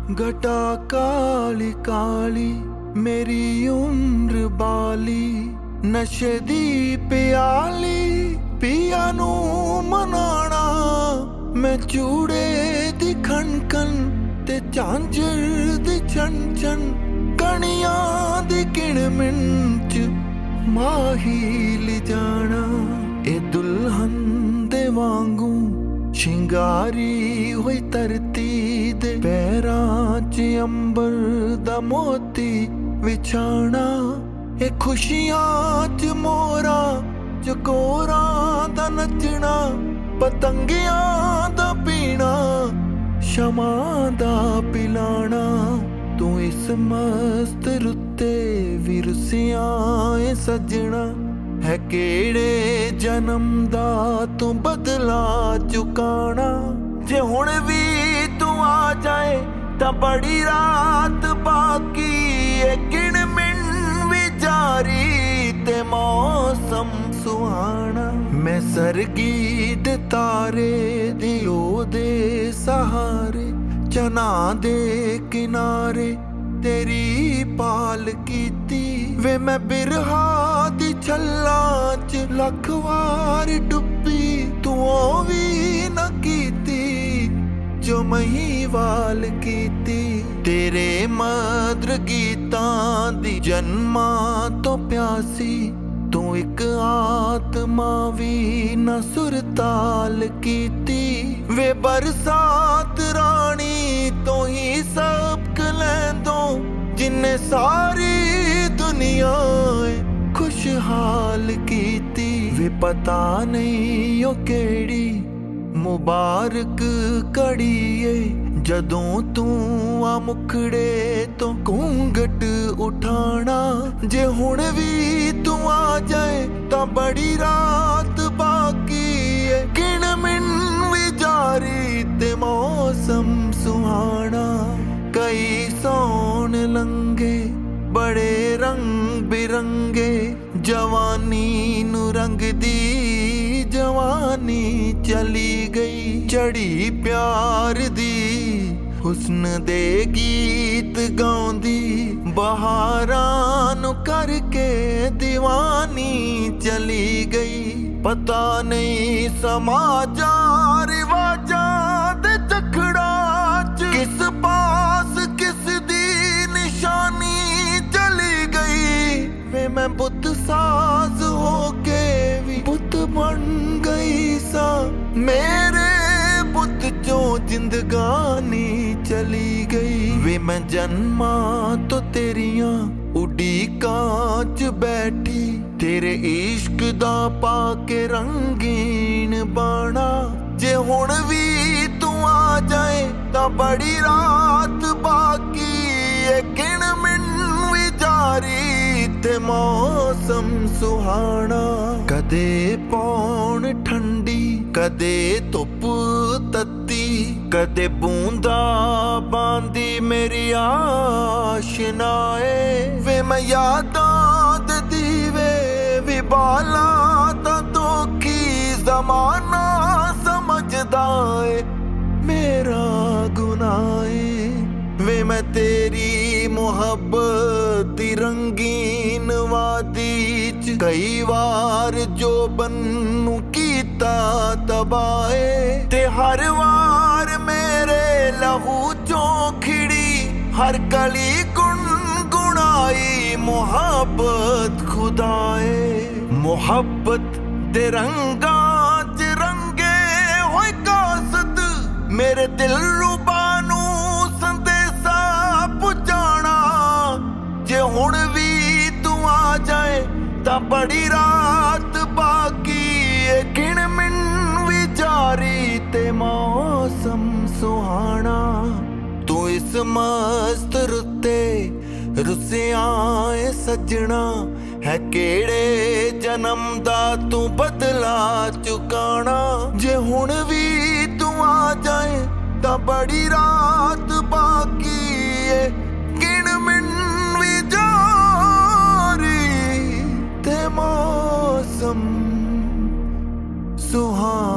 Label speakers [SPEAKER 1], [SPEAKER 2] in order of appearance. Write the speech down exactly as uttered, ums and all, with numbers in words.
[SPEAKER 1] घटा काली काली मेरी उम्र बाली, नशे दी प्याली पिया नू मनाना। मैं चूड़े दी खन खन ते झांझर दी छन छन, कणियां दी किण मिंच माही ले जाना। ए दुल्हन दे वांगू शिंगारी हुई धरती दे, पैरां च अंबर दा मोती विछाना। ए खुशियां च मोरा चकोरां दा नचना, पतंगियां दा पीना शमा दा पिलाना। तू इस मस्त रुत्ते भी रुसियां ए सजना, है केड़े जन्म दा तू बदला चुकाना। जे हुण भी तू आ जाए तां बड़ी रात बाकी, ए गिण मिन भी जारी ते मौसम सुहाना। मैं सरगी दे तारे दी ओदे सहारे, चना दे किनारे तेरी पाल कीती। वे मैं बिरहा दी छल्ला च लख वार डुब्बी, तू भी न कीती जो महीवाल कीती। तेरे मधुर गीतां दी जन्मा तो प्यासी, तू एक आत्मा भी न सुरताल कीती। वे बरसात रानी तो ही सबक लैंदो, जिन्ने सारी दुनिया खुशहाल कीती। वे पता नहीं ओ केड़ी मुबारक घड़ी ए, जदों तू आ मुखड़े तो घूंघट उठाना। जे हुण भी तू आ जाए तां बड़ी रात बाकी ए, गिण मिन भी जारी ते मौसम सुहाना। कई सौन लंघे बड़े रंग बिरंगे, जवानी नू रंग दी जवानी चली गई। चढ़ी प्यार दी हुस्न दे गीत गाउंदी, बहारां नू करके दीवानी चली गई। पता नहीं समाजा रिवाजां दे चखड़ा च किस पास किस दी निशानी चली गई। वे मैं बुत साज होके भी बुत बन गई सा, मेरे बुत चो जिंदगानी चली गई। वे मैं जन्मा तो तेरियां उड़ीकां च बैठी, तेरे इश्क दा पाके रंगीन बाना। जे हुण भी तू आ जाए तां बड़ी रात बाकी ए, गिण मिन भी जारी ते मौसम सुहाना। कदे पौन ठंडी कदे धुप तत्ती, कदे बूंदा बांदी मेरी आशनाए। वे मैं यादां दे दीवे भी बाला तां दोखी, ज़माना समझदा ए मेरा गुनाह। वे मैं तेरी मुहब्बत दी रंगीन वादी च कई वार जो बनू कीता तबाए। ते हर वार मेरे लहू चों खिड़ी, हर कली गुनगुनाई मुहब्बत खुदाए। मुहब्बत दे रंगां च रंगे होए कासत, मेरे दिल रुबा नू संदेशा पुजाना। जे हुण भी तू आ जाए तां बड़ी रात बाकी ए, गिण मिन भी जारी ते मौसम सुहाना। तू इस मस्त रुत्ते रुसियां ए सजना, है केड़े जन्म दा तू बदला चुकाना। जे हुण भी तू आ जाए तां बड़ी रात बाकी ए, गिण मिन भी जारी ते मौसम सुहाना।